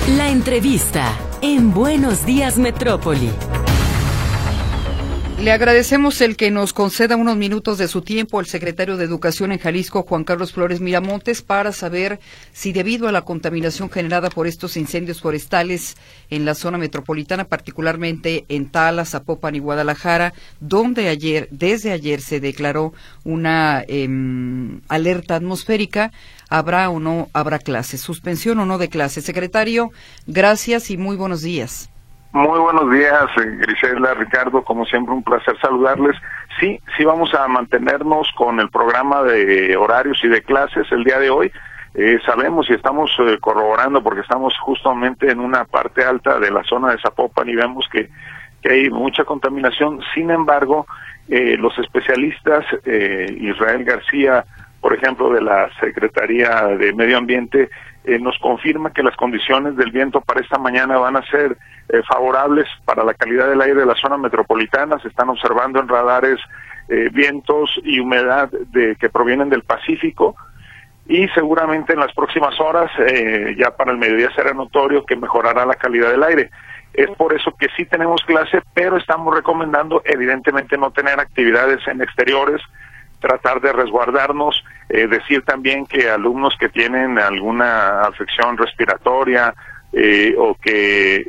La entrevista en Buenos Días Metrópoli. Le agradecemos el que nos conceda unos minutos de su tiempo al secretario de Educación en Jalisco, Juan Carlos Flores Miramontes, para saber si debido a la contaminación generada por estos incendios forestales en la zona metropolitana, particularmente en Tala, Zapopan y Guadalajara, donde desde ayer se declaró una alerta atmosférica, ¿habrá o no habrá clases? ¿Suspensión o no de clases? Secretario, gracias y muy buenos días. Muy buenos días, Griselda, Ricardo, como siempre un placer saludarles. Sí vamos a mantenernos con el programa de horarios y de clases el día de hoy. Sabemos y estamos corroborando porque estamos justamente en una parte alta de la zona de Zapopan y vemos que hay mucha contaminación. Sin embargo, los especialistas, Israel García, por ejemplo, de la Secretaría de Medio Ambiente, nos confirma que las condiciones del viento para esta mañana van a ser favorables para la calidad del aire de la zona metropolitana. Se están observando en radares vientos y humedad que provienen del Pacífico, y seguramente en las próximas horas, ya para el mediodía, será notorio que mejorará la calidad del aire. Es por eso que sí tenemos clase, pero estamos recomendando evidentemente no tener actividades en exteriores, tratar de resguardarnos, decir también que alumnos que tienen alguna afección respiratoria o que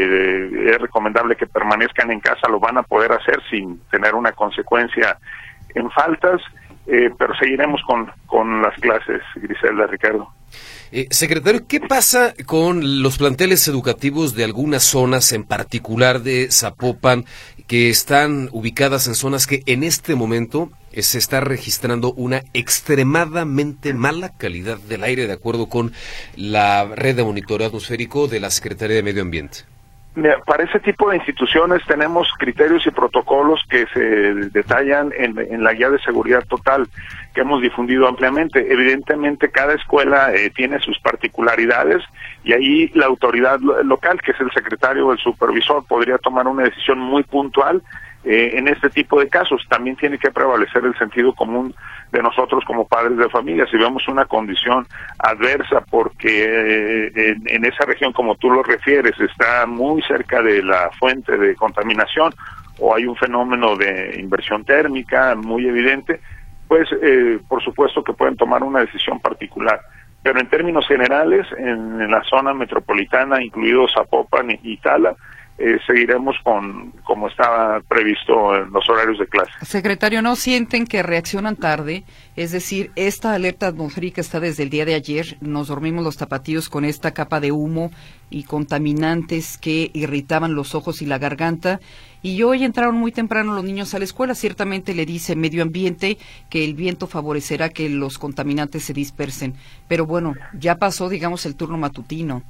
es recomendable que permanezcan en casa lo van a poder hacer sin tener una consecuencia en faltas, pero seguiremos con las clases, Griselda, Ricardo. Secretario, ¿qué pasa con los planteles educativos de algunas zonas, en particular de Zapopan, que están ubicadas en zonas que en este momento se está registrando una extremadamente mala calidad del aire, de acuerdo con la red de monitoreo atmosférico de la Secretaría de Medio Ambiente? Mira, para ese tipo de instituciones tenemos criterios y protocolos que se detallan en la guía de seguridad total que hemos difundido ampliamente. Evidentemente cada escuela tiene sus particularidades y ahí la autoridad local, que es el secretario o el supervisor, podría tomar una decisión muy puntual en este tipo de casos. También tiene que prevalecer el sentido común de nosotros como padres de familia. Si vemos una condición adversa porque en esa región, como tú lo refieres, está muy cerca de la fuente de contaminación o hay un fenómeno de inversión térmica muy evidente, pues por supuesto que pueden tomar una decisión particular. Pero en términos generales, en la zona metropolitana, incluidos Zapopan y Tala, seguiremos como estaba previsto en los horarios de clase. Secretario, ¿no sienten que reaccionan tarde? Es decir, esta alerta atmosférica está desde el día de ayer, nos dormimos los tapatíos con esta capa de humo y contaminantes que irritaban los ojos y la garganta, y hoy entraron muy temprano los niños a la escuela. Ciertamente le dice Medio Ambiente que el viento favorecerá que los contaminantes se dispersen, pero bueno, ya pasó, digamos, el turno matutino.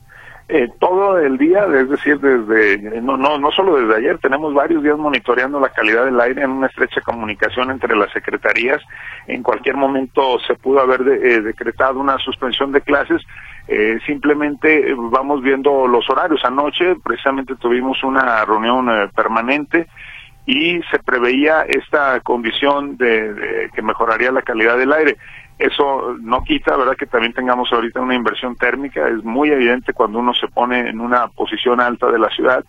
Todo el día, es decir, desde no solo desde ayer, tenemos varios días monitoreando la calidad del aire en una estrecha comunicación entre las secretarías. En cualquier momento se pudo haber decretado una suspensión de clases. Simplemente vamos viendo los horarios. Anoche precisamente tuvimos una reunión permanente y se preveía esta condición de que mejoraría la calidad del aire. Eso no quita, ¿verdad?, que también tengamos ahorita una inversión térmica. Es muy evidente cuando uno se pone en una posición alta de la ciudad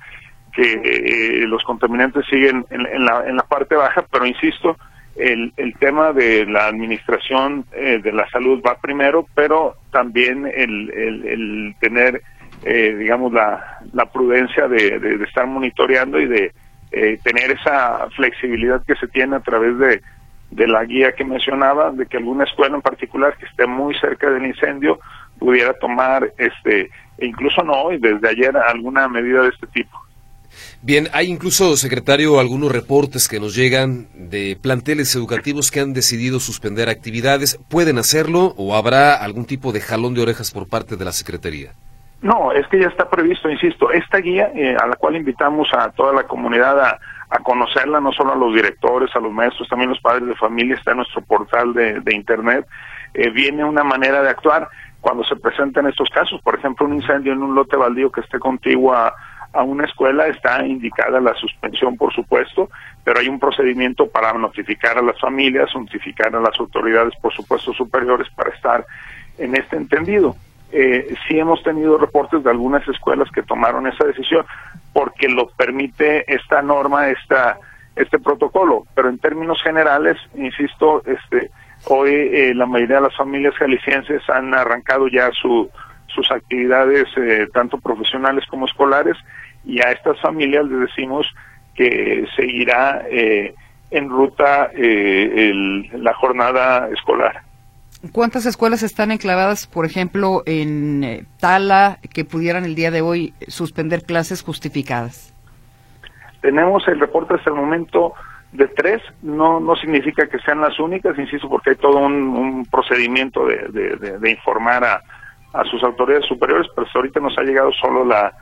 que los contaminantes siguen en la parte baja, pero insisto, el tema de la administración de la salud va primero, pero también el tener, digamos, la prudencia de estar monitoreando y de tener esa flexibilidad que se tiene a través de la guía que mencionaba, de que alguna escuela en particular que esté muy cerca del incendio pudiera tomar, e incluso no hoy, desde ayer, alguna medida de este tipo. Bien, hay incluso, secretario, algunos reportes que nos llegan de planteles educativos que han decidido suspender actividades. ¿Pueden hacerlo o habrá algún tipo de jalón de orejas por parte de la Secretaría? No, es que ya está previsto, insisto, esta guía a la cual invitamos a toda la comunidad a conocerla, no solo a los directores, a los maestros, también los padres de familia, está en nuestro portal de internet. Viene una manera de actuar cuando se presentan estos casos. Por ejemplo, un incendio en un lote baldío que esté contiguo a una escuela, está indicada la suspensión, por supuesto, pero hay un procedimiento para notificar a las familias, notificar a las autoridades, por supuesto, superiores, para estar en este entendido. sí hemos tenido reportes de algunas escuelas que tomaron esa decisión porque lo permite esta norma, este protocolo, pero en términos generales, insisto, hoy la mayoría de las familias jaliscienses han arrancado ya sus actividades tanto profesionales como escolares, y a estas familias les decimos que seguirá en ruta la jornada escolar. ¿Cuántas escuelas están enclavadas, por ejemplo, en Tala, que pudieran el día de hoy suspender clases justificadas? Tenemos el reporte hasta el momento de 3, no significa que sean las únicas, insisto, porque hay todo un procedimiento de informar a sus autoridades superiores, pero hasta ahorita nos ha llegado solo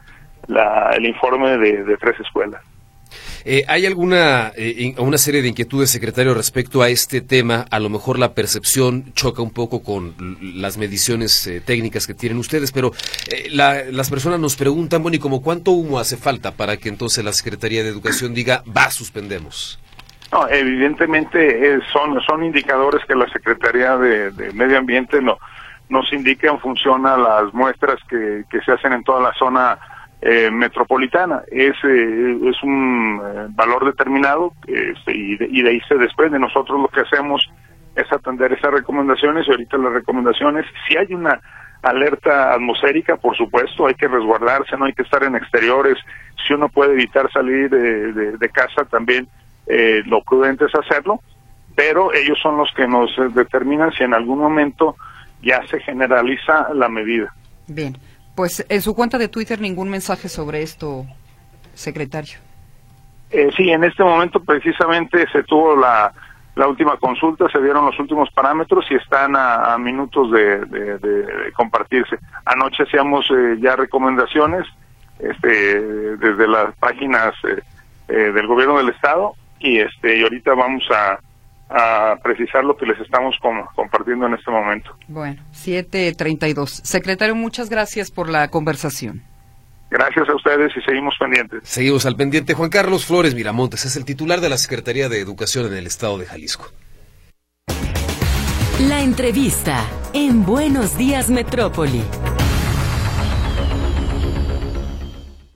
el informe de 3 escuelas. ¿Hay alguna una serie de inquietudes, secretario, respecto a este tema? A lo mejor la percepción choca un poco con las mediciones técnicas que tienen ustedes, pero las personas nos preguntan, bueno, ¿y como cuánto humo hace falta para que entonces la Secretaría de Educación diga, suspendemos? No, evidentemente son indicadores que la Secretaría de Medio Ambiente nos indica en función a las muestras que se hacen en toda la zona metropolitana. Es un valor determinado y de ahí se desprende. Nosotros lo que hacemos es atender esas recomendaciones, y ahorita las recomendaciones, si hay una alerta atmosférica, por supuesto, hay que resguardarse, no hay que estar en exteriores. Si uno puede evitar salir de casa, también lo prudente es hacerlo, pero ellos son los que nos determinan si en algún momento ya se generaliza la medida. Bien. Pues en su cuenta de Twitter ningún mensaje sobre esto, secretario. Sí, en este momento precisamente se tuvo la última consulta, se dieron los últimos parámetros y están a minutos de compartirse. Anoche hacíamos ya recomendaciones desde las páginas del gobierno del estado y ahorita vamos a precisar lo que les estamos compartiendo en este momento. Bueno, 7:32. Secretario, muchas gracias por la conversación. Gracias a ustedes y seguimos pendientes. Seguimos al pendiente. Juan Carlos Flores Miramontes es el titular de la Secretaría de Educación en el estado de Jalisco. La entrevista en Buenos Días Metrópoli.